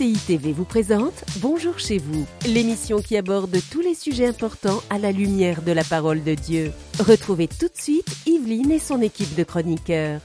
CCI TV vous présente Bonjour chez vous, l'émission qui aborde tous les sujets importants à la lumière de la parole de Dieu. Retrouvez tout de suite Yveline et son équipe de chroniqueurs.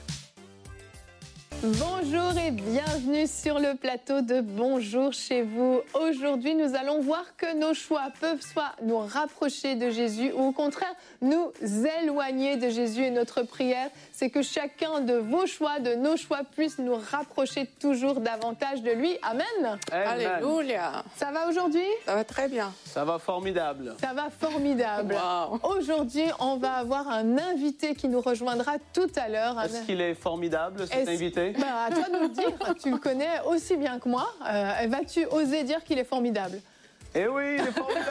Bonjour et bienvenue sur le plateau de Bonjour chez vous. Aujourd'hui, nous allons voir que nos choix peuvent soit nous rapprocher de Jésus ou au contraire nous éloigner de Jésus. Et notre prière, c'est que chacun de vos choix, de nos choix, puisse nous rapprocher toujours davantage de lui. Amen. Amen. Alléluia. Ça va aujourd'hui? Ça va très bien. Ça va formidable. Ça va formidable. Wow. Aujourd'hui, on va avoir un invité qui nous rejoindra tout à l'heure. Est-ce qu'il est formidable, cet invité? À toi de nous le dire, tu le connais aussi bien que moi. Vas-tu oser dire qu'il est formidable? Eh oui, il est formidable.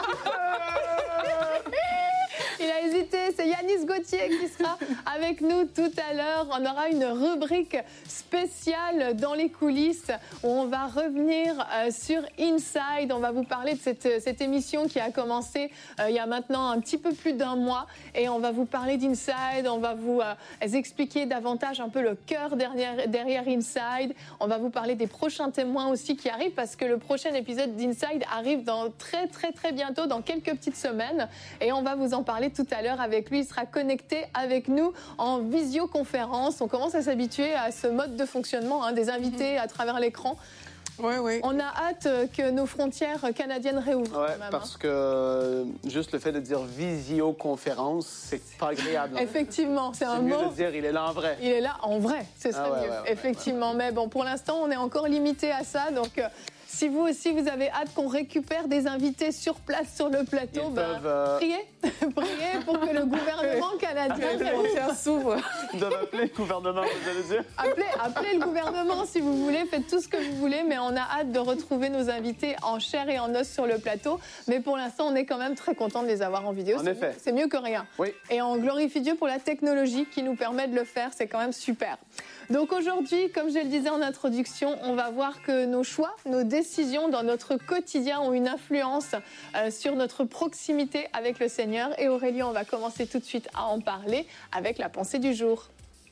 Il a hésité, c'est Yanis Gauthier qui sera avec nous tout à l'heure. On aura une rubrique spéciale dans les coulisses où on va revenir sur Inside. On va vous parler de cette émission qui a commencé il y a maintenant un petit peu plus d'un mois. Et on va vous parler d'Inside, on va vous expliquer davantage un peu le cœur derrière Inside. On va vous parler des prochains témoins aussi qui arrivent parce que le prochain épisode d'Inside arrive dans très bientôt, dans quelques petites semaines. Et on va vous en parler tout à l'heure avec lui. Il sera connecté avec nous en visioconférence. On commence à s'habituer à ce mode de fonctionnement, des invités à travers l'écran. Oui. On a hâte que nos frontières canadiennes réouvrent. Oui, parce que juste le fait de dire visioconférence, c'est pas agréable. Effectivement, c'est un mot. C'est mieux de dire il est là en vrai. Il est là en vrai, ce serait mieux. Effectivement, mais bon, pour l'instant, on est encore limité à ça, donc. Si vous aussi, vous avez hâte qu'on récupère des invités sur place sur le plateau, priez pour que le gouvernement canadien s'ouvre. Ils doivent appeler le gouvernement, vous allez dire. Appelez le gouvernement si vous voulez, faites tout ce que vous voulez, mais on a hâte de retrouver nos invités en chair et en os sur le plateau. Mais pour l'instant, on est quand même très content de les avoir en vidéo. En effet. C'est mieux que rien. Oui. Et on glorifie Dieu pour la technologie qui nous permet de le faire, c'est quand même super. Donc aujourd'hui, comme je le disais en introduction, on va voir que nos choix, nos décisions dans notre quotidien ont une influence sur notre proximité avec le Seigneur. Et Aurélie, on va commencer tout de suite à en parler avec la pensée du jour.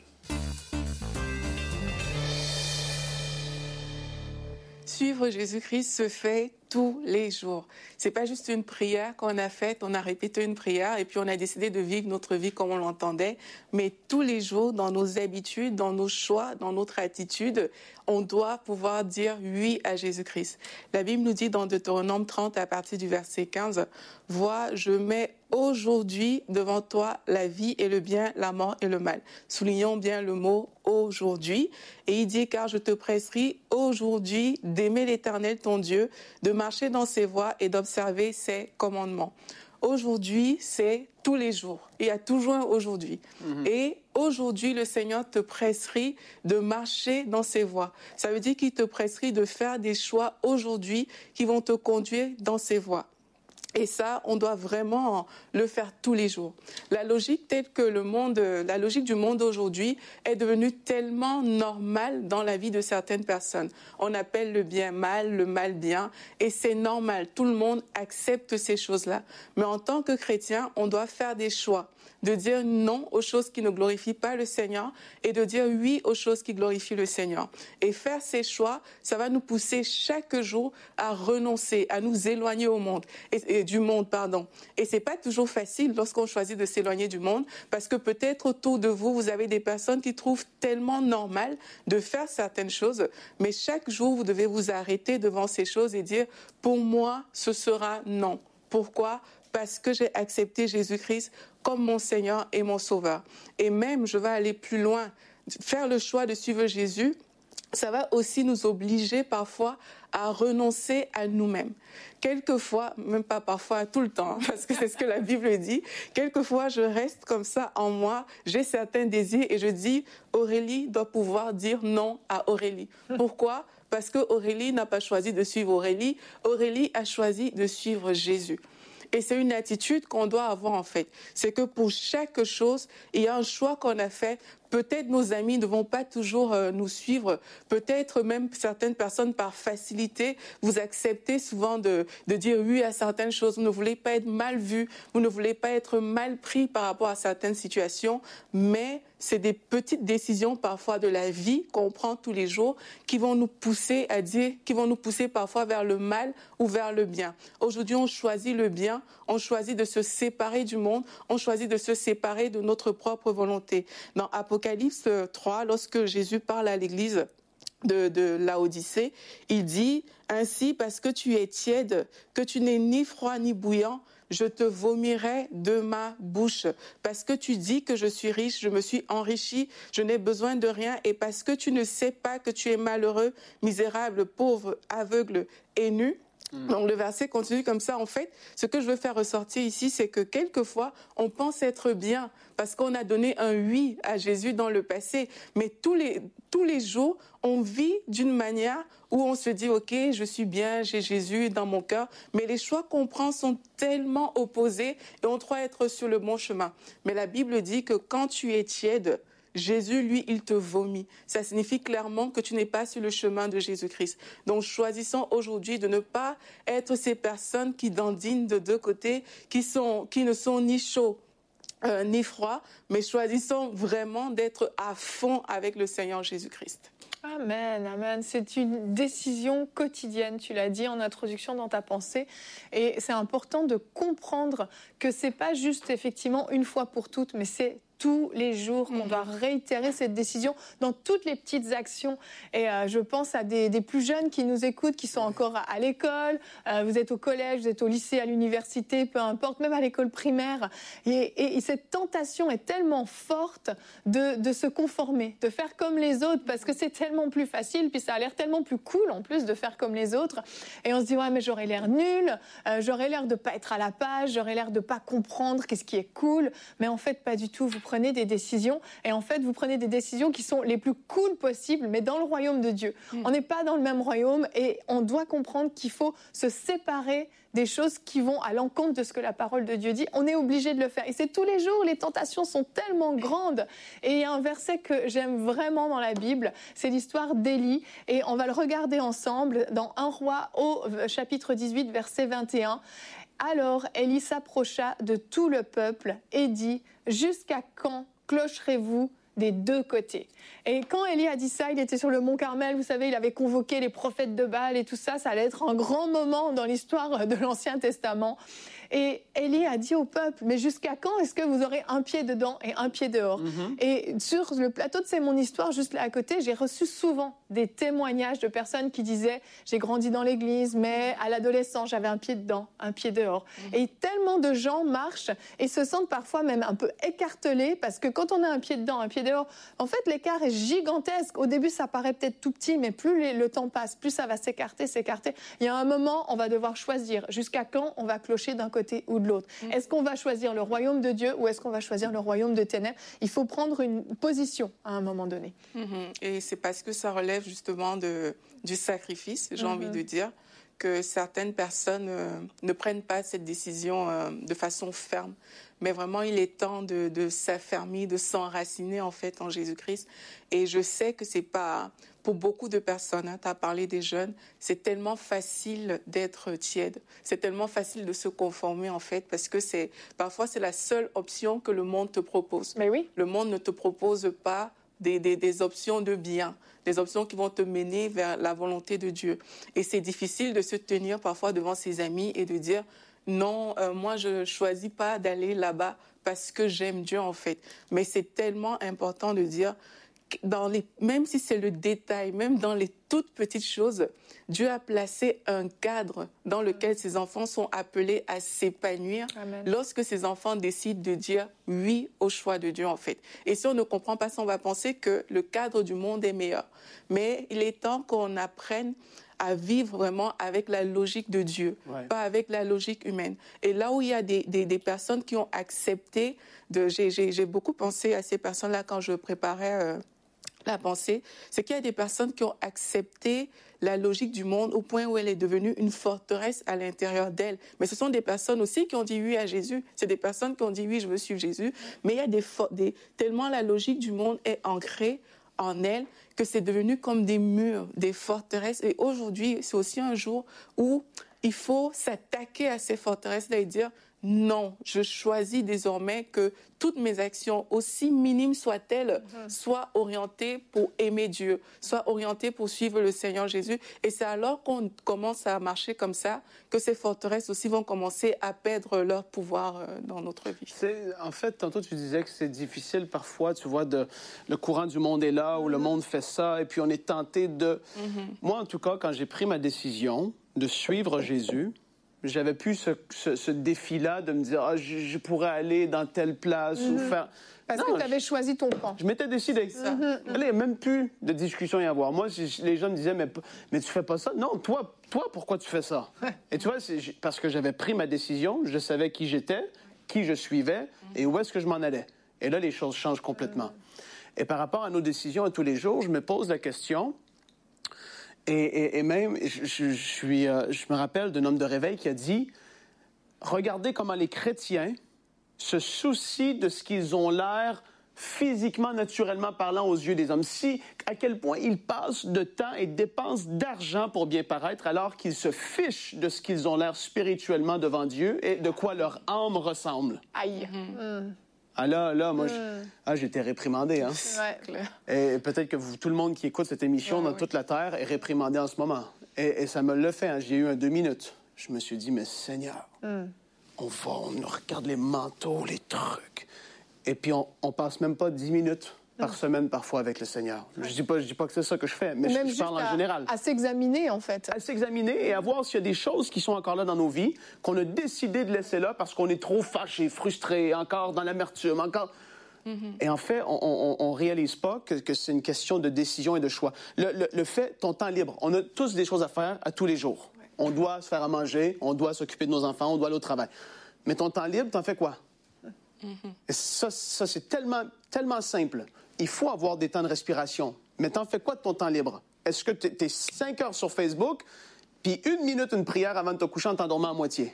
Suivre Jésus-Christ se fait tous les jours. C'est pas juste une prière qu'on a faite, on a répété une prière et puis on a décidé de vivre notre vie comme on l'entendait, mais tous les jours, dans nos habitudes, dans nos choix, dans notre attitude, on doit pouvoir dire oui à Jésus-Christ. La Bible nous dit dans Deutéronome 30 à partir du verset 15, « Vois, je mets aujourd'hui devant toi la vie et le bien, la mort et le mal. » Soulignons bien le mot « aujourd'hui ». Et il dit « Car je te prescris aujourd'hui d'aimer l'Éternel ton Dieu, de marcher dans ses voies et d'observer ses commandements. » Aujourd'hui, c'est tous les jours. Il y a toujours un aujourd'hui. Et aujourd'hui, le Seigneur te prescrit de marcher dans ses voies. Ça veut dire qu'il te prescrit de faire des choix aujourd'hui qui vont te conduire dans ses voies. Et ça, on doit vraiment le faire tous les jours. La logique telle que la logique du monde aujourd'hui est devenue tellement normale dans la vie de certaines personnes. On appelle le bien mal, le mal bien, et c'est normal. Tout le monde accepte ces choses-là. Mais en tant que chrétien, on doit faire des choix, de dire non aux choses qui ne glorifient pas le Seigneur et de dire oui aux choses qui glorifient le Seigneur. Et faire ces choix, ça va nous pousser chaque jour à renoncer, à nous éloigner du monde. Et c'est pas toujours facile lorsqu'on choisit de s'éloigner du monde parce que peut-être autour de vous, vous avez des personnes qui trouvent tellement normal de faire certaines choses, mais chaque jour, vous devez vous arrêter devant ces choses et dire « Pour moi, ce sera non ». Pourquoi ? Parce que j'ai accepté Jésus-Christ comme mon Seigneur et mon Sauveur. Et même, je vais aller plus loin, faire le choix de suivre Jésus, ça va aussi nous obliger parfois à renoncer à nous-mêmes. Quelquefois, même pas parfois, tout le temps, parce que c'est ce que la Bible dit, quelquefois je reste comme ça en moi, j'ai certains désirs et je dis, Aurélie doit pouvoir dire non à Aurélie. Pourquoi ? Parce que Aurélie n'a pas choisi de suivre Aurélie, Aurélie a choisi de suivre Jésus. Et c'est une attitude qu'on doit avoir en fait. C'est que pour chaque chose, il y a un choix qu'on a fait peut-être nos amis ne vont pas toujours nous suivre. Peut-être même certaines personnes, par facilité, vous acceptez souvent de dire oui à certaines choses. Vous ne voulez pas être mal vu, vous ne voulez pas être mal pris par rapport à certaines situations, mais c'est des petites décisions parfois de la vie qu'on prend tous les jours qui vont nous pousser parfois vers le mal ou vers le bien. Aujourd'hui, on choisit le bien, on choisit de se séparer du monde, on choisit de se séparer de notre propre volonté. Dans Apocalypse 3, lorsque Jésus parle à l'église de Laodicée, il dit « Ainsi, parce que tu es tiède, que tu n'es ni froid ni bouillant, je te vomirai de ma bouche. Parce que tu dis que je suis riche, je me suis enrichi, je n'ai besoin de rien. Et parce que tu ne sais pas que tu es malheureux, misérable, pauvre, aveugle et nu. » Donc le verset continue comme ça. En fait, ce que je veux faire ressortir ici, c'est que quelquefois, on pense être bien parce qu'on a donné un oui à Jésus dans le passé. Mais tous les jours, on vit d'une manière où on se dit « Ok, je suis bien, j'ai Jésus dans mon cœur ». Mais les choix qu'on prend sont tellement opposés et on croit être sur le bon chemin. Mais la Bible dit que quand tu es tiède, Jésus, lui, il te vomit. Ça signifie clairement que tu n'es pas sur le chemin de Jésus-Christ. Donc, choisissons aujourd'hui de ne pas être ces personnes qui dandinent de deux côtés, qui ne sont ni chauds ni froids, mais choisissons vraiment d'être à fond avec le Seigneur Jésus-Christ. Amen, amen. C'est une décision quotidienne, tu l'as dit en introduction dans ta pensée. Et c'est important de comprendre que c'est pas juste effectivement une fois pour toutes, mais c'est tous les jours qu'on doit réitérer cette décision dans toutes les petites actions. Et je pense à des plus jeunes qui nous écoutent, qui sont encore à l'école, vous êtes au collège, vous êtes au lycée, à l'université, peu importe, même à l'école primaire. Et cette tentation est tellement forte de se conformer, de faire comme les autres, parce que c'est tellement plus facile, puis ça a l'air tellement plus cool en plus de faire comme les autres. Et on se dit, ouais, mais j'aurais l'air nul, j'aurais l'air de pas être à la page, j'aurais l'air de pas comprendre qu'est-ce qui est cool. Mais en fait, pas du tout. Vous prenez des décisions et en fait, vous prenez des décisions qui sont les plus cool possibles, mais dans le royaume de Dieu. On n'est pas dans le même royaume et on doit comprendre qu'il faut se séparer des choses qui vont à l'encontre de ce que la parole de Dieu dit. On est obligé de le faire. Et c'est tous les jours, les tentations sont tellement grandes. Et il y a un verset que j'aime vraiment dans la Bible, c'est l'histoire d'Élie. Et on va le regarder ensemble dans 1 Roi au chapitre 18, verset 21. Alors Élie s'approcha de tout le peuple et dit « Jusqu'à quand clocherez-vous des deux côtés ?» Et quand Élie a dit ça, il était sur le mont Carmel, vous savez, il avait convoqué les prophètes de Baal et tout ça, ça allait être un grand moment dans l'histoire de l'Ancien Testament. Et Élie a dit au peuple, mais jusqu'à quand est-ce que vous aurez un pied dedans et un pied dehors ? Et sur le plateau de C'est mon histoire, juste là à côté, j'ai reçu souvent des témoignages de personnes qui disaient, j'ai grandi dans l'église, mais à l'adolescence, j'avais un pied dedans, un pied dehors. Et tellement de gens marchent et se sentent parfois même un peu écartelés, parce que quand on a un pied dedans, un pied dehors, en fait, l'écart est gigantesque. Au début, ça paraît peut-être tout petit, mais plus le temps passe, plus ça va s'écarter. Il y a un moment, on va devoir choisir jusqu'à quand on va clocher d'un côté ou de l'autre. Est-ce qu'on va choisir le royaume de Dieu ou est-ce qu'on va choisir le royaume de ténèbres ? Il faut prendre une position à un moment donné. Et c'est parce que ça relève justement du sacrifice, j'ai envie de dire, que certaines personnes ne prennent pas cette décision de façon ferme. Mais vraiment, il est temps de s'affermir, de s'enraciner en fait en Jésus-Christ. Et je sais que c'est pas pour beaucoup de personnes. Tu as parlé des jeunes. C'est tellement facile d'être tiède. C'est tellement facile de se conformer en fait, parce que parfois c'est la seule option que le monde te propose. Mais oui. Le monde ne te propose pas des options de bien, des options qui vont te mener vers la volonté de Dieu. Et c'est difficile de se tenir parfois devant ses amis et de dire non, moi je choisis pas d'aller là-bas parce que j'aime Dieu en fait. Mais c'est tellement important de dire, même si c'est le détail, même dans les toutes petites choses, Dieu a placé un cadre dans lequel ses enfants sont appelés à s'épanouir. Amen. Lorsque ses enfants décident de dire oui au choix de Dieu en fait. Et si on ne comprend pas ça, on va penser que le cadre du monde est meilleur. Mais il est temps qu'on apprenne à vivre vraiment avec la logique de Dieu, pas avec la logique humaine. Et là où il y a des personnes qui ont accepté j'ai beaucoup pensé à ces personnes-là quand je préparais la pensée, c'est qu'il y a des personnes qui ont accepté la logique du monde au point où elle est devenue une forteresse à l'intérieur d'elle. Mais ce sont des personnes aussi qui ont dit oui à Jésus. C'est des personnes qui ont dit oui, je veux suivre Jésus. Mais il y a tellement la logique du monde est ancrée en elle que c'est devenu comme des murs, des forteresses. Et aujourd'hui, c'est aussi un jour où il faut s'attaquer à ces forteresses et dire non, je choisis désormais que toutes mes actions, aussi minimes soient-elles, soient orientées pour aimer Dieu, soient orientées pour suivre le Seigneur Jésus. Et c'est alors qu'on commence à marcher comme ça que ces forteresses aussi vont commencer à perdre leur pouvoir dans notre vie. En fait, tantôt, tu disais que c'est difficile parfois, tu vois, le courant du monde est là, où le monde fait ça, et puis on est tenté de... Moi, en tout cas, quand j'ai pris ma décision de suivre Jésus, j'avais plus ce défi-là de me dire je pourrais aller dans telle place ou faire... Parce que tu avais choisi ton camp. Je m'étais décidé. Il n'y a même plus de discussion à avoir. Moi, les gens me disaient mais tu fais pas ça. Non, toi, pourquoi tu fais ça? Et tu vois, c'est parce que j'avais pris ma décision, je savais qui j'étais, qui je suivais et où est-ce que je m'en allais. Et là, les choses changent complètement. Et par rapport à nos décisions à tous les jours, je me pose la question... Et même, je me rappelle d'un homme de réveil qui a dit « Regardez comment les chrétiens se soucient de ce qu'ils ont l'air physiquement, naturellement parlant aux yeux des hommes. À quel point ils passent de temps et dépensent d'argent pour bien paraître alors qu'ils se fichent de ce qu'ils ont l'air spirituellement devant Dieu et de quoi leur âme ressemble. » Aïe. Ah là, moi, j'étais réprimandé, hein. Ouais. Et peut-être que tout le monde qui écoute cette émission dans toute la Terre est réprimandé en ce moment. Et ça me l'a fait, hein. J'ai eu 2 minutes. Je me suis dit, mais Seigneur, on regarde les manteaux, les trucs. Et puis on passe même pas 10 minutes par semaine parfois avec le Seigneur. Je dis pas que c'est ça que je fais, mais je parle en général. À s'examiner, en fait. À s'examiner et à voir s'il y a des choses qui sont encore là dans nos vies, qu'on a décidé de laisser là parce qu'on est trop fâché, frustré, encore dans l'amertume, encore... Et en fait, on réalise pas que c'est une question de décision et de choix. Le fait, ton temps libre, on a tous des choses à faire à tous les jours. Ouais. On doit se faire à manger, on doit s'occuper de nos enfants, on doit aller au travail. Mais ton temps libre, t'en fais quoi? Et ça c'est tellement simple. Il faut avoir des temps de respiration. Mais t'en fais quoi de ton temps libre? Est-ce que t'es 5 heures sur Facebook, puis 1 minute, une prière avant de te coucher en t'endormant à moitié?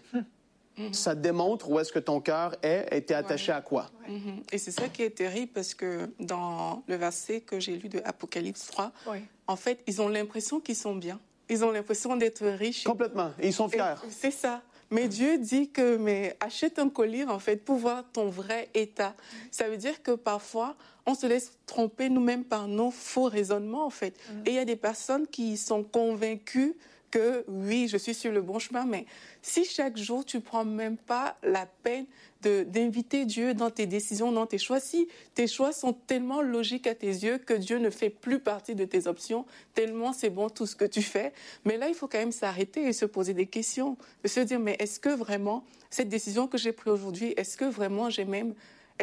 Ça démontre où est-ce que ton cœur est et t'es attaché à quoi. Et c'est ça qui est terrible parce que dans le verset que j'ai lu de Apocalypse 3, en fait, ils ont l'impression qu'ils sont bien. Ils ont l'impression d'être riches. Complètement. Et ils sont fiers. C'est ça. Mais Dieu dit que achète un collier, en fait, pour voir ton vrai état. Ça veut dire que parfois, on se laisse tromper nous-mêmes par nos faux raisonnements, en fait. Et il y a des personnes qui sont convaincues que oui, je suis sur le bon chemin, mais si chaque jour, tu prends même pas la peine d'inviter Dieu dans tes décisions, dans tes choix, si tes choix sont tellement logiques à tes yeux que Dieu ne fait plus partie de tes options, tellement c'est bon tout ce que tu fais. Mais là, il faut quand même s'arrêter et se poser des questions, de se dire, mais est-ce que vraiment, cette décision que j'ai prise aujourd'hui, est-ce que vraiment j'ai même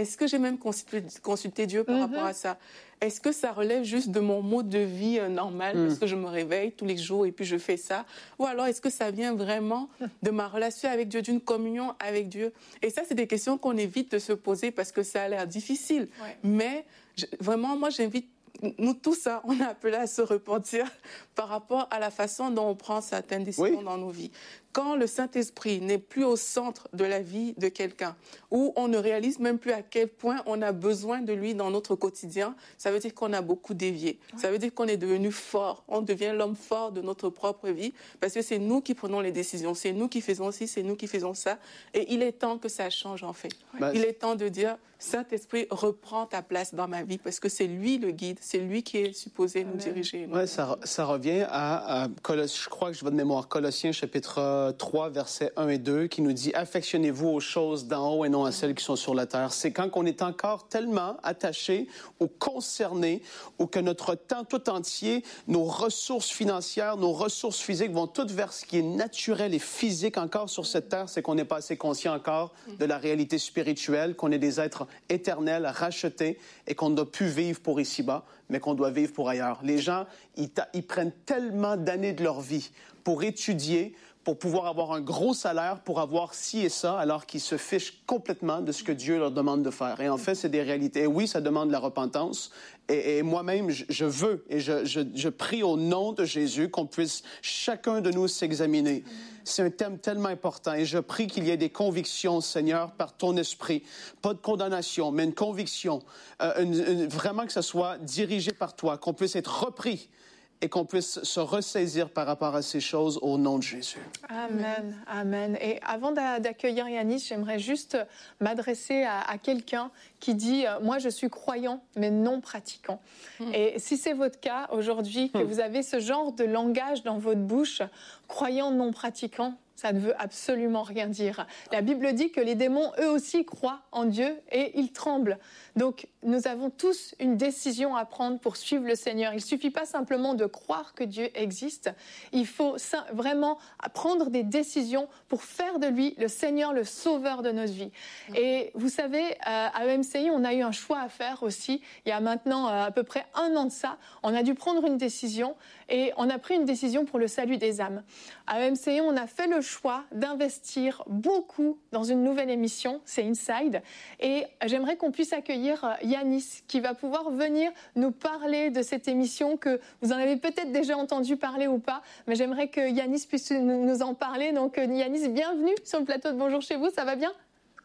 consulté Dieu par rapport à ça? Est-ce que ça relève juste de mon mode de vie normal, parce que je me réveille tous les jours et puis je fais ça? Ou alors est-ce que ça vient vraiment de ma relation avec Dieu, d'une communion avec Dieu? Et ça, c'est des questions qu'on évite de se poser parce que ça a l'air difficile. Ouais. Mais vraiment, moi, j'invite nous tous, on est appelés à se repentir par rapport à la façon dont on prend certaines décisions dans nos vies. Quand le Saint-Esprit n'est plus au centre de la vie de quelqu'un, où on ne réalise même plus à quel point on a besoin de lui dans notre quotidien, ça veut dire qu'on a beaucoup dévié. Ouais. Ça veut dire qu'on est devenu fort. On devient l'homme fort de notre propre vie parce que c'est nous qui prenons les décisions. C'est nous qui faisons ci, c'est nous qui faisons ça. Et il est temps que ça change, en fait. Ouais. Il est temps de dire, Saint-Esprit, reprends ta place dans ma vie parce que c'est lui le guide, c'est lui qui est supposé nous diriger. Oui, ça revient à je crois que je vais de mémoire, Colossiens chapitre 3, versets 1 et 2, qui nous dit « Affectionnez-vous aux choses d'en haut et non à celles qui sont sur la terre. » C'est quand on est encore tellement attaché ou concerné ou que notre temps tout entier, nos ressources financières, nos ressources physiques vont toutes vers ce qui est naturel et physique encore sur cette terre, c'est qu'on n'est pas assez conscient encore de la réalité spirituelle, qu'on est des êtres éternels, rachetés et qu'on ne doit plus vivre pour ici-bas, mais qu'on doit vivre pour ailleurs. Les gens, ils prennent tellement d'années de leur vie pour étudier, pour pouvoir avoir un gros salaire, pour avoir ci et ça, alors qu'ils se fichent complètement de ce que Dieu leur demande de faire. Et en fait, c'est des réalités. Et oui, ça demande la repentance. Et moi-même, je veux et je prie au nom de Jésus qu'on puisse chacun de nous s'examiner. C'est un thème tellement important et je prie qu'il y ait des convictions, Seigneur, par ton esprit. Pas de condamnation, mais une conviction. Vraiment que ça soit dirigé par toi, qu'on puisse être repris et qu'on puisse se ressaisir par rapport à ces choses au nom de Jésus. Amen, amen. Et avant d'accueillir Yanis, j'aimerais juste m'adresser à quelqu'un qui dit « Moi, je suis croyant, mais non pratiquant ». Et si c'est votre cas aujourd'hui, que vous avez ce genre de langage dans votre bouche, croyant, non pratiquant, ça ne veut absolument rien dire. La Bible dit que les démons, eux aussi, croient en Dieu et ils tremblent. Donc, nous avons tous une décision à prendre pour suivre le Seigneur. Il ne suffit pas simplement de croire que Dieu existe. Il faut vraiment prendre des décisions pour faire de lui le Seigneur, le sauveur de notre vie. Et vous savez, à EMCI, on a eu un choix à faire aussi. Il y a maintenant à peu près 1 an de ça, on a dû prendre une décision et on a pris une décision pour le salut des âmes. À EMCI, on a fait le choix d'investir beaucoup dans une nouvelle émission, c'est Inside. Et j'aimerais qu'on puisse accueillir Yanis, qui va pouvoir venir nous parler de cette émission que vous en avez peut-être déjà entendu parler ou pas, mais j'aimerais que Yanis puisse nous en parler. Donc Yanis, bienvenue sur le plateau de Bonjour chez vous, ça va bien ?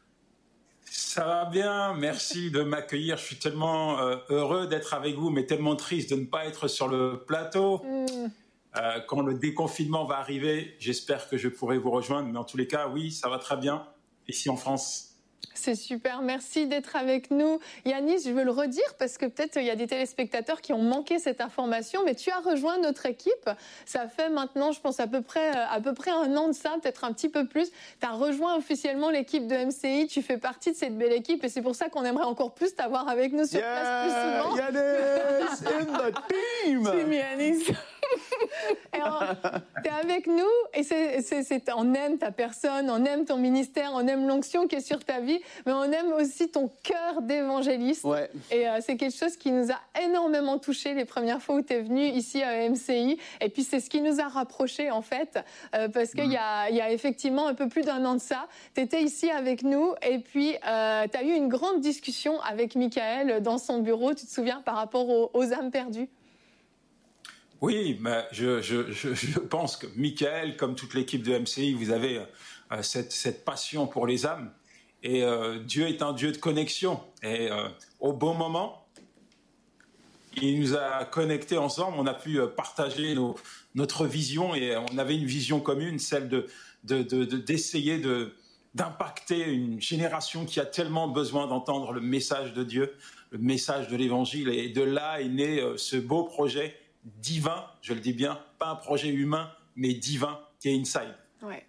Ça va bien, merci de m'accueillir. Je suis tellement heureux d'être avec vous, mais tellement triste de ne pas être sur le plateau. Quand le déconfinement va arriver, j'espère que je pourrai vous rejoindre. Mais en tous les cas, oui, ça va très bien ici en France. C'est super, merci d'être avec nous. Yanis, je veux le redire parce que peut-être il y a des téléspectateurs qui ont manqué cette information, mais tu as rejoint notre équipe. Ça fait maintenant, je pense, à peu près 1 an de ça, peut-être un petit peu plus. Tu as rejoint officiellement l'équipe de MCI, tu fais partie de cette belle équipe et c'est pour ça qu'on aimerait encore plus t'avoir avec nous sur place plus souvent. Yanis in the team! Team Yanis. Tu es avec nous et on aime ta personne, on aime ton ministère, on aime l'onction qui est sur ta vie, mais on aime aussi ton cœur d'évangéliste. Ouais. Et c'est quelque chose qui nous a énormément touchés les premières fois où tu es venu ici à MCI. Et puis c'est ce qui nous a rapprochés en fait, parce qu'il y a effectivement un peu plus d'1 an de ça, tu étais ici avec nous et puis tu as eu une grande discussion avec Michael dans son bureau, tu te souviens, par rapport aux âmes perdues? Oui, mais je pense que Michael, comme toute l'équipe de MCI, vous avez cette passion pour les âmes. Et Dieu est un Dieu de connexion. Et au bon moment, il nous a connectés ensemble. On a pu partager notre vision. Et on avait une vision commune, celle d'essayer d'impacter une génération qui a tellement besoin d'entendre le message de Dieu, le message de l'Évangile. Et de là est né ce beau projet divin, je le dis bien, pas un projet humain, mais divin, qui est Inside. Ouais.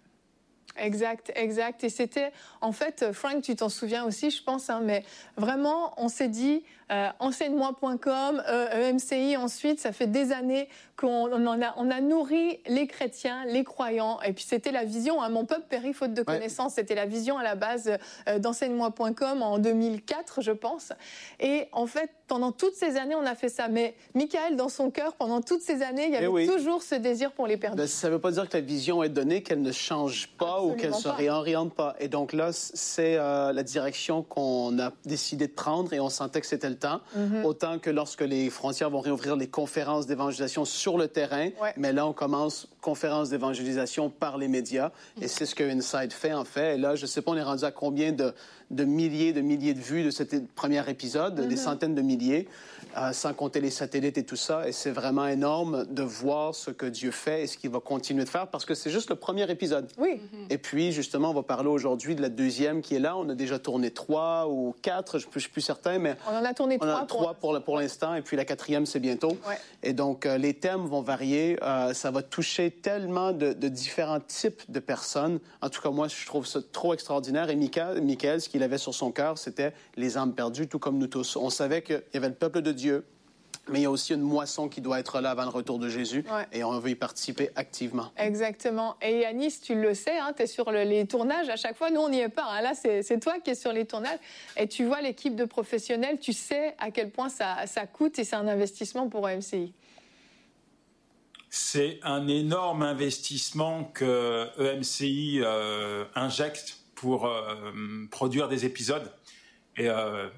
Exact. Et c'était, en fait, Frank, tu t'en souviens aussi, je pense, hein, mais vraiment, on s'est dit, enseigne-moi.com, EMCI, ensuite, ça fait des années qu'on a nourri les chrétiens, les croyants, et puis c'était la vision, hein, mon peuple périt faute de connaissances, c'était la vision à la base d'enseigne-moi.com en 2004, je pense. Et en fait, pendant toutes ces années, on a fait ça. Mais Michael, dans son cœur, pendant toutes ces années, il y avait toujours ce désir pour les perdus. Ça ne veut pas dire que la vision est donnée, qu'elle ne change pas. Absolument. Ou qu'elle ne se réoriente pas. Et donc là, c'est la direction qu'on a décidé de prendre et on sentait que c'était le temps. Autant que lorsque les frontières vont réouvrir les conférences d'évangélisation sur le terrain, mais là, on commence conférences d'évangélisation par les médias. Et c'est ce que Inside fait, en fait. Et là, je ne sais pas, on est rendu à combien de milliers de vues de ce premier épisode, des centaines de milliers, sans compter les satellites et tout ça. Et c'est vraiment énorme de voir ce que Dieu fait et ce qu'il va continuer de faire, parce que c'est juste le premier épisode. Oui. Et puis, justement, on va parler aujourd'hui de la deuxième qui est là. On a déjà tourné 3 ou 4, je ne suis plus certain, mais... On en a tourné 3 pour l'instant, et puis la 4e, c'est bientôt. Ouais. Et donc, les thèmes vont varier. Ça va toucher tellement de différents types de personnes. En tout cas, moi, je trouve ça trop extraordinaire. Et Michael, ce qu'il avait sur son cœur, c'était les âmes perdues, tout comme nous tous. On savait qu'il y avait le peuple de Dieu, mais il y a aussi une moisson qui doit être là avant le retour de Jésus, et on veut y participer activement. Exactement. Et Yanis, tu le sais, hein, tu es sur les tournages à chaque fois. Nous, on n'y est pas. Hein. Là, c'est toi qui es sur les tournages. Et tu vois l'équipe de professionnels, tu sais à quel point ça coûte et c'est un investissement pour MCI. C'est un énorme investissement que EMCI injecte pour produire des épisodes. Et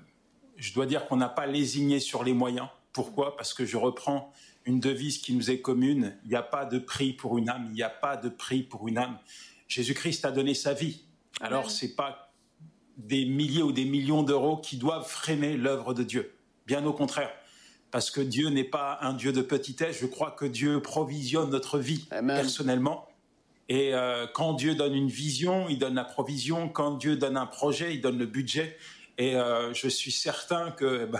je dois dire qu'on n'a pas lésigné sur les moyens. Pourquoi ? Parce que je reprends une devise qui nous est commune. Il n'y a pas de prix pour une âme. Il n'y a pas de prix pour une âme. Jésus-Christ a donné sa vie. Alors, ce n'est pas des milliers ou des millions d'euros qui doivent freiner l'œuvre de Dieu. Bien au contraire. Parce que Dieu n'est pas un Dieu de petitesse. Je crois que Dieu provisionne notre vie personnellement. Et quand Dieu donne une vision, il donne la provision. Quand Dieu donne un projet, il donne le budget. Et je suis certain que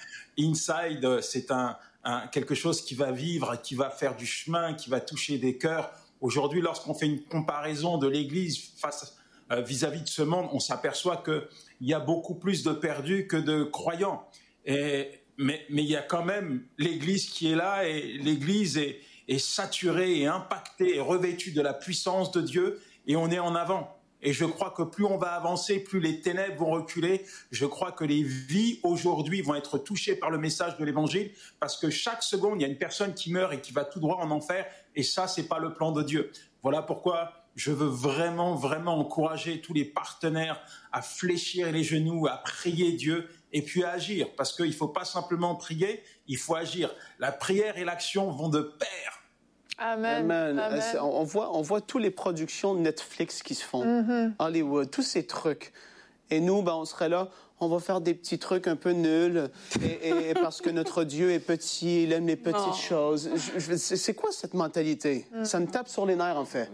Inside, c'est quelque chose qui va vivre, qui va faire du chemin, qui va toucher des cœurs. Aujourd'hui, lorsqu'on fait une comparaison de l'Église vis-à-vis de ce monde, on s'aperçoit qu'il y a beaucoup plus de perdus que de croyants. Mais il y a quand même l'Église qui est là, et l'Église est saturée et impactée et revêtue de la puissance de Dieu, et on est en avant. Et je crois que plus on va avancer, plus les ténèbres vont reculer. Je crois que les vies aujourd'hui vont être touchées par le message de l'Évangile, parce que chaque seconde, il y a une personne qui meurt et qui va tout droit en enfer, et ça, c'est pas le plan de Dieu. Voilà pourquoi je veux vraiment, vraiment encourager tous les partenaires à fléchir les genoux, à prier Dieu, et puis à agir, parce qu'il ne faut pas simplement prier, il faut agir. La prière et l'action vont de pair. Amen. Amen. On voit toutes les productions de Netflix qui se font, Hollywood, tous ces trucs. Et nous, on serait là, on va faire des petits trucs un peu nuls, et parce que notre Dieu est petit, il aime les petites choses. C'est quoi cette mentalité? Ça me tape sur les nerfs, en fait.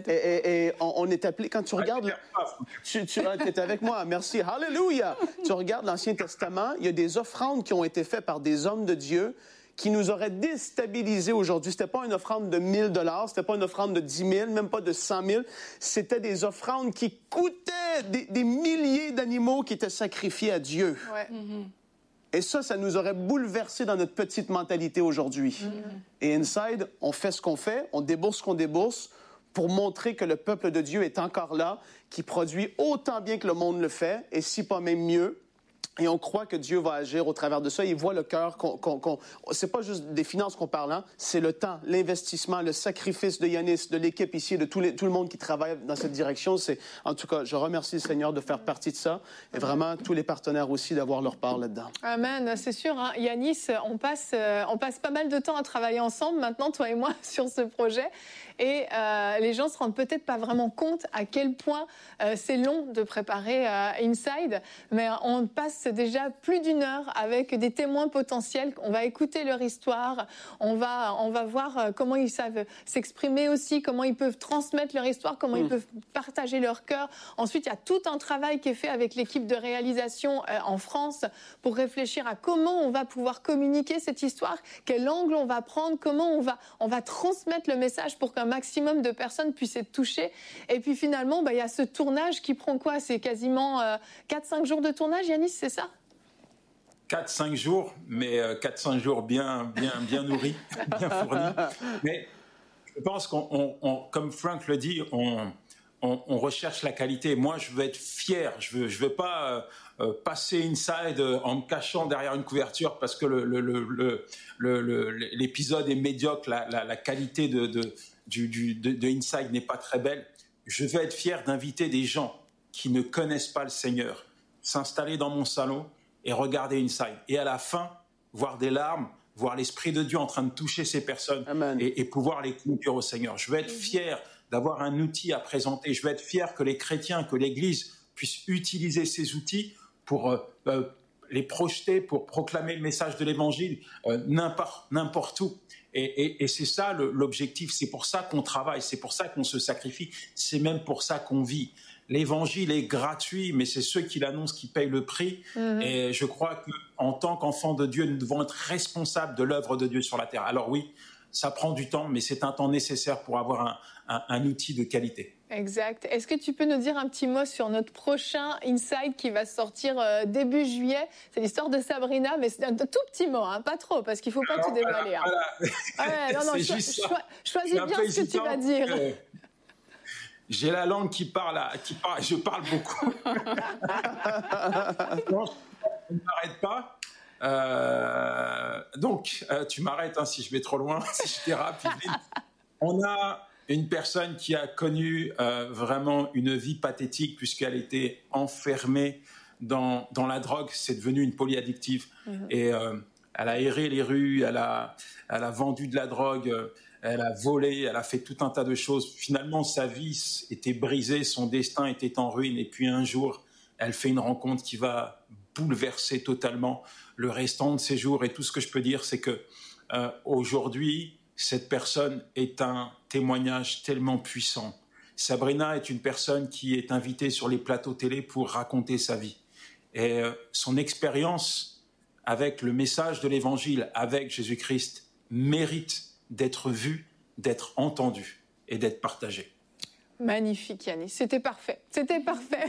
Et on est appelé, quand tu regardes... Tu es avec moi, merci, hallelujah! Tu regardes l'Ancien Testament, il y a des offrandes qui ont été faites par des hommes de Dieu qui nous auraient déstabilisés aujourd'hui. C'était pas une offrande de 1 000 $, c'était pas une offrande de 10 000, même pas de 100 000. C'était des offrandes qui coûtaient des milliers d'animaux qui étaient sacrifiés à Dieu. Ouais. Et ça nous aurait bouleversé dans notre petite mentalité aujourd'hui. Et Inside, on fait ce qu'on fait, on débourse ce qu'on débourse pour montrer que le peuple de Dieu est encore là, qui produit autant bien que le monde le fait, et si pas même mieux. Et on croit que Dieu va agir au travers de ça. Il voit le cœur. C'est pas juste des finances qu'on parle, hein. C'est le temps, l'investissement, le sacrifice de Yanis, de l'équipe ici, de tout le monde qui travaille dans cette direction. En tout cas, je remercie le Seigneur de faire partie de ça, et vraiment tous les partenaires aussi d'avoir leur part là-dedans. Amen, c'est sûr. Hein. Yanis, on passe pas mal de temps à travailler ensemble maintenant, toi et moi, sur ce projet. Et les gens se rendent peut-être pas vraiment compte à quel point c'est long de préparer Inside, mais on passe déjà plus d'1 heure avec des témoins potentiels. On va écouter leur histoire, on va voir comment ils savent s'exprimer aussi, comment ils peuvent transmettre leur histoire, comment ils peuvent partager leur cœur. Ensuite, il y a tout un travail qui est fait avec l'équipe de réalisation en France pour réfléchir à comment on va pouvoir communiquer cette histoire, quel angle on va prendre, comment on va transmettre le message pour qu'un maximum de personnes puissent être touchées. Et puis finalement, il y a ce tournage qui prend quoi ? C'est quasiment 4-5 jours de tournage, Yanis, c'est ça ? 4-5 jours, mais 4-5 jours bien nourris, bien fournis. Mais je pense comme Frank le dit, on recherche la qualité. Moi, je veux être fier. Je veux pas passer Inside en me cachant derrière une couverture parce que l'épisode est médiocre, la qualité de Inside n'est pas très belle. Je veux être fier d'inviter des gens qui ne connaissent pas le Seigneur, s'installer dans mon salon et regarder Inside. Et à la fin, voir des larmes, voir l'Esprit de Dieu en train de toucher ces personnes et pouvoir les conduire au Seigneur. Je veux être fier d'avoir un outil à présenter. Je veux être fier que les chrétiens, que l'Église puisse utiliser ces outils pour les projeter, pour proclamer le message de l'Évangile n'importe où. Et c'est ça l'objectif, c'est pour ça qu'on travaille, c'est pour ça qu'on se sacrifie, c'est même pour ça qu'on vit. L'évangile est gratuit, mais c'est ceux qui l'annoncent qui payent le prix. Et je crois qu'en tant qu'enfants de Dieu, nous devons être responsables de l'œuvre de Dieu sur la terre. Alors oui, ça prend du temps, mais c'est un temps nécessaire pour avoir un outil de qualité. Exact. Est-ce que tu peux nous dire un petit mot sur notre prochain Inside qui va sortir début juillet ? C'est l'histoire de Sabrina, mais c'est un tout petit mot, hein, pas trop, parce qu'il ne faut pas tout dévoiler. Choisis bien ce que tu vas dire. J'ai la langue qui parle, je parle beaucoup. Je ne m'arrête pas. Donc, tu m'arrêtes si je vais trop loin, si je dérape. On a une personne qui a connu vraiment une vie pathétique puisqu'elle était enfermée dans la drogue. C'est devenu une polyaddictive. Et elle a erré les rues, elle a vendu de la drogue, elle a volé, elle a fait tout un tas de choses. Finalement, sa vie était brisée, son destin était en ruine. Et puis un jour, elle fait une rencontre qui va bouleverser totalement le restant de ses jours. Et tout ce que je peux dire, c'est que aujourd'hui, cette personne est un témoignage tellement puissant. Sabrina est une personne qui est invitée sur les plateaux télé pour raconter sa vie. Et son expérience avec le message de l'Évangile, avec Jésus-Christ, mérite d'être vue, d'être entendue et d'être partagée. Magnifique, Yanis. C'était parfait. C'était parfait.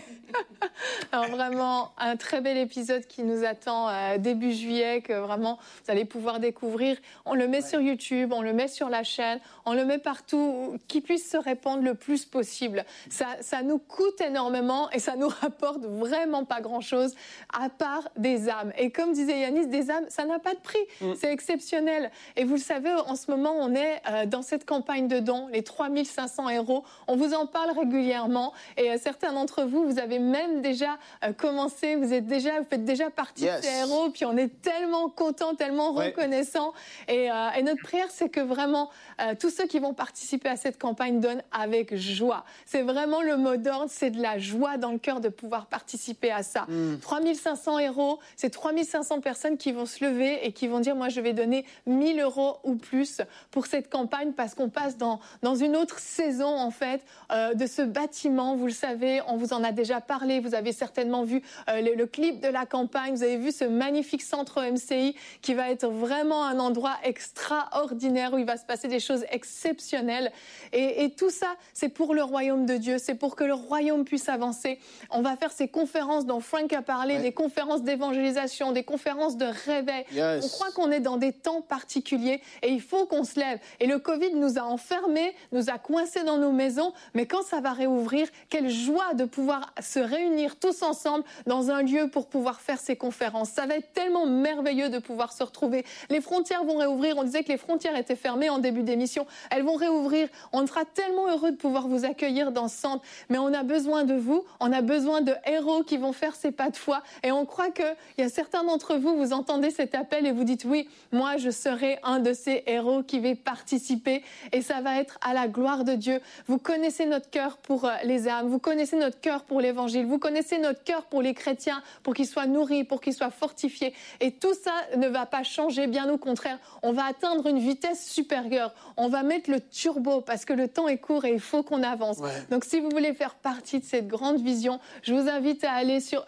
Alors vraiment, un très bel épisode qui nous attend début juillet, que vraiment, vous allez pouvoir découvrir. On le met sur YouTube, on le met sur la chaîne, on le met partout, qu'il puisse se répandre le plus possible. Ça nous coûte énormément et ça nous rapporte vraiment pas grand-chose, à part des âmes. Et comme disait Yanis, des âmes, ça n'a pas de prix. C'est exceptionnel. Et vous le savez, en ce moment, on est dans cette campagne de dons, les 3500 €. On vous en parle régulièrement et certains d'entre vous, vous avez même déjà commencé, vous faites déjà partie de ces héros, puis on est tellement contents, tellement reconnaissants. Et notre prière, c'est que vraiment, tous ceux qui vont participer à cette campagne donnent avec joie. C'est vraiment le mot d'ordre, c'est de la joie dans le cœur de pouvoir participer à ça. 3500 €, c'est 3500 personnes qui vont se lever et qui vont dire, moi, je vais donner 1000 € ou plus pour cette campagne parce qu'on passe dans une autre saison, en fait, de ce bâtiment. Vous le savez, on vous en a déjà parlé. Vous avez certainement vu le clip de la campagne. Vous avez vu ce magnifique centre MCI qui va être vraiment un endroit extraordinaire où il va se passer des choses exceptionnelles. Et tout ça, c'est pour le royaume de Dieu. C'est pour que le royaume puisse avancer. On va faire ces conférences dont Frank a parlé, des conférences d'évangélisation, des conférences de réveil. On croit qu'on est dans des temps particuliers et il faut qu'on se lève. Et le Covid nous a enfermés, nous a coincés dans nos maisons. Mais quand ça va réouvrir, quelle joie de pouvoir se réunir tous ensemble dans un lieu pour pouvoir faire ces conférences. Ça va être tellement merveilleux de pouvoir se retrouver. Les frontières vont réouvrir. On disait que les frontières étaient fermées en début d'émission. Elles vont réouvrir. On sera tellement heureux de pouvoir vous accueillir dans ce centre. Mais on a besoin de vous. On a besoin de héros qui vont faire ces pas de foi. Et on croit qu'il y a certains d'entre vous, vous entendez cet appel et vous dites oui, moi je serai un de ces héros qui va participer. Et ça va être à la gloire de Dieu. Vous connaissez notre cœur pour les âmes, vous connaissez notre cœur pour l'évangile, vous connaissez notre cœur pour les chrétiens, pour qu'ils soient nourris, pour qu'ils soient fortifiés. Et tout ça ne va pas changer, bien au contraire. On va atteindre une vitesse supérieure. On va mettre le turbo parce que le temps est court et il faut qu'on avance. Donc si vous voulez faire partie de cette grande vision, je vous invite à aller sur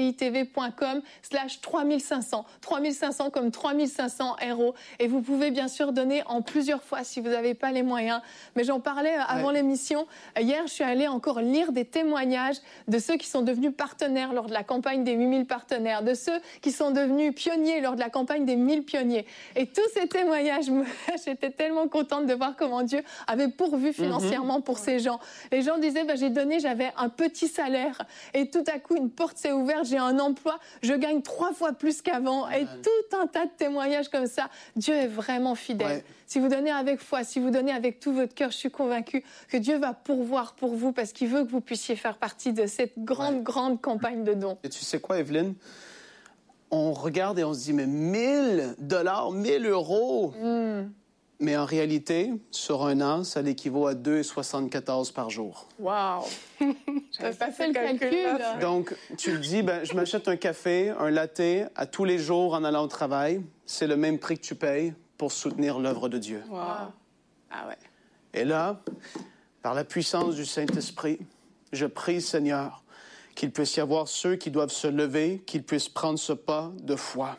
emcitv.com/3500. 3500 comme 3500 €. Et vous pouvez bien sûr donner en plusieurs fois si vous n'avez pas les moyens. Mais j'en parlais avant l'émission. Hier, je suis allée encore lire des témoignages de ceux qui sont devenus partenaires lors de la campagne des 8000 partenaires, de ceux qui sont devenus pionniers lors de la campagne des 1000 pionniers. Et tous ces témoignages, j'étais tellement contente de voir comment Dieu avait pourvu financièrement pour ces gens. Les gens disaient, j'ai donné, j'avais un petit salaire et tout à coup, une porte s'est ouverte, j'ai un emploi, je gagne 3 fois plus qu'avant. Et tout un tas de témoignages comme ça. Dieu est vraiment fidèle. Si vous donnez avec foi, si vous donnez avec tout votre cœur, je suis convaincue que Dieu va pourvoir pour vous parce qu'il veut que vous puissiez faire partie de cette grande campagne de dons. Et tu sais quoi, Evelyne? On regarde et on se dit, mais 1000 $, 1000 €. Mais en réalité, sur un an, ça l'équivaut à 2,74 par jour. Wow! J'avais pas fait le calcul. Donc, tu te dis, je m'achète un café, un latte à tous les jours en allant au travail. C'est le même prix que tu payes pour soutenir l'œuvre de Dieu. Wow. Ah ouais. Et là, par la puissance du Saint-Esprit, je prie, Seigneur, qu'il puisse y avoir ceux qui doivent se lever, qu'ils puissent prendre ce pas de foi.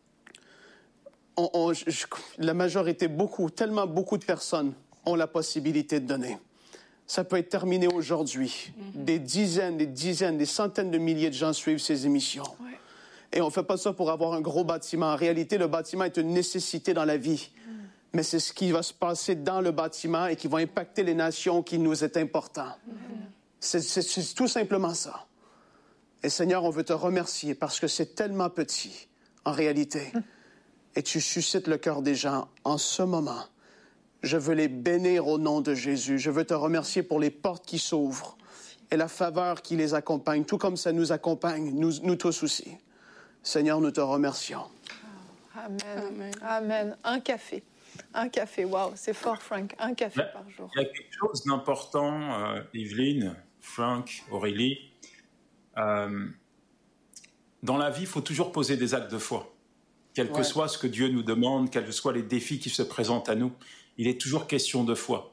La majorité, tellement beaucoup de personnes ont la possibilité de donner. Ça peut être terminé aujourd'hui. Des dizaines, des centaines de milliers de gens suivent ces émissions. Ouais. Et on ne fait pas ça pour avoir un gros bâtiment. En réalité, le bâtiment est une nécessité dans la vie. Mais c'est ce qui va se passer dans le bâtiment et qui va impacter les nations qui nous est important. C'est tout simplement ça. Et Seigneur, on veut te remercier parce que c'est tellement petit en réalité. Et tu suscites le cœur des gens en ce moment. Je veux les bénir au nom de Jésus. Je veux te remercier pour les portes qui s'ouvrent et la faveur qui les accompagne, tout comme ça nous accompagne, nous tous aussi. Seigneur, nous te remercions. Amen. Amen. Amen. Un café. Waouh, c'est fort, Frank. Un café par jour. Il y a quelque chose d'important, Yveline, Frank, Aurélie. Dans la vie, il faut toujours poser des actes de foi. Quel que soit ce que Dieu nous demande, quels que soient les défis qui se présentent à nous, il est toujours question de foi.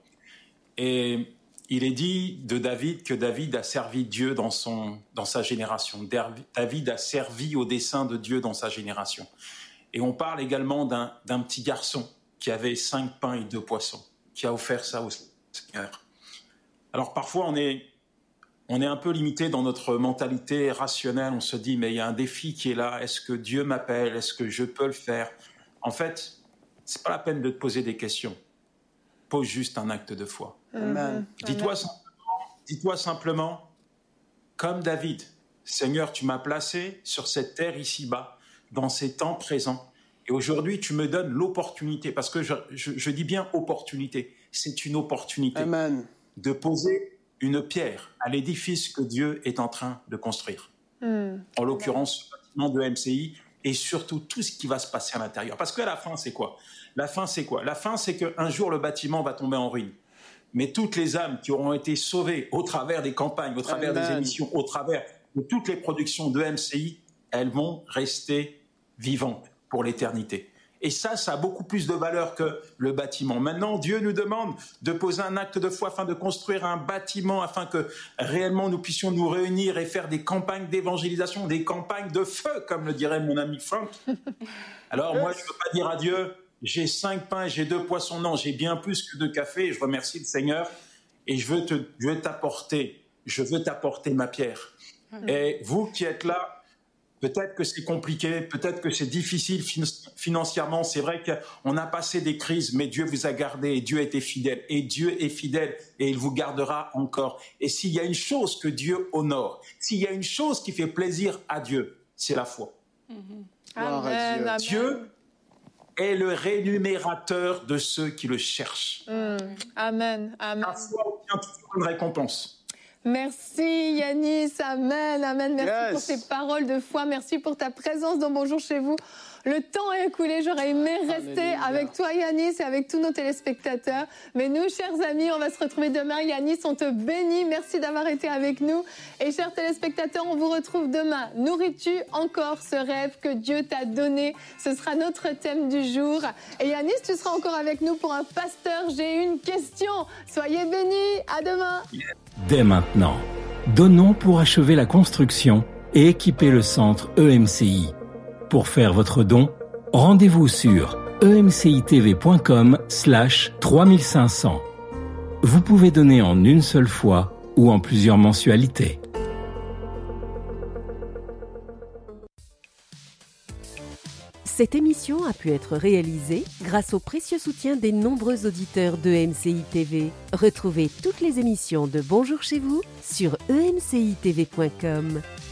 Et il est dit de David que David a servi Dieu dans sa génération. David a servi au dessein de Dieu dans sa génération. Et on parle également d'un petit garçon qui avait 5 pains et 2 poissons, qui a offert ça au Seigneur. Alors parfois, on est un peu limité dans notre mentalité rationnelle. On se dit, mais il y a un défi qui est là. Est-ce que Dieu m'appelle? Est-ce que je peux le faire? En fait, ce n'est pas la peine de te poser des questions. Pose juste un acte de foi. Amen. Dis-toi simplement, comme David, Seigneur, tu m'as placé sur cette terre ici-bas, dans ces temps présents. Et aujourd'hui, tu me donnes l'opportunité, parce que je dis bien opportunité. C'est une opportunité de poser une pierre à l'édifice que Dieu est en train de construire. En l'occurrence, le bâtiment de MCI et surtout tout ce qui va se passer à l'intérieur. Parce qu'à la fin, c'est quoi? La fin, c'est qu'un jour, le bâtiment va tomber en ruine. Mais toutes les âmes qui auront été sauvées au travers des campagnes, au travers des émissions, au travers de toutes les productions de MCI, elles vont rester vivantes pour l'éternité. Et ça a beaucoup plus de valeur que le bâtiment. Maintenant, Dieu nous demande de poser un acte de foi afin de construire un bâtiment, afin que réellement nous puissions nous réunir et faire des campagnes d'évangélisation, des campagnes de feu, comme le dirait mon ami Frank. Alors moi, je ne peux pas dire à Dieu, j'ai 5 pains et j'ai 2 poissons. Non, j'ai bien plus que 2 cafés. Je remercie le Seigneur et je veux t'apporter ma pierre. Et vous qui êtes là, peut-être que c'est compliqué, peut-être que c'est difficile financièrement. C'est vrai qu'on a passé des crises, mais Dieu vous a gardé et Dieu a été fidèle. Et Dieu est fidèle et il vous gardera encore. Et s'il y a une chose que Dieu honore, s'il y a une chose qui fait plaisir à Dieu, c'est la foi. Amen, amen. Dieu est le rémunérateur de ceux qui le cherchent. Amen, amen. La foi obtient toujours une récompense. Merci Yanis, amen, amen. Merci pour ces paroles de foi, merci pour ta présence dans Bonjour chez vous. Le temps est écoulé, j'aurais aimé rester avec toi Yanis et avec tous nos téléspectateurs. Mais nous, chers amis, on va se retrouver demain. Yanis, on te bénit, merci d'avoir été avec nous. Et chers téléspectateurs, on vous retrouve demain. Nourris-tu encore ce rêve que Dieu t'a donné? Ce sera notre thème du jour. Et Yanis, tu seras encore avec nous pour un pasteur. J'ai une question. Soyez bénis, à demain. Dès maintenant, donnons pour achever la construction et équiper le centre EMCI. Pour faire votre don, rendez-vous sur emcitv.com/3500. Vous pouvez donner en une seule fois ou en plusieurs mensualités. Cette émission a pu être réalisée grâce au précieux soutien des nombreux auditeurs de MCI TV. Retrouvez toutes les émissions de Bonjour chez vous sur emcitv.com.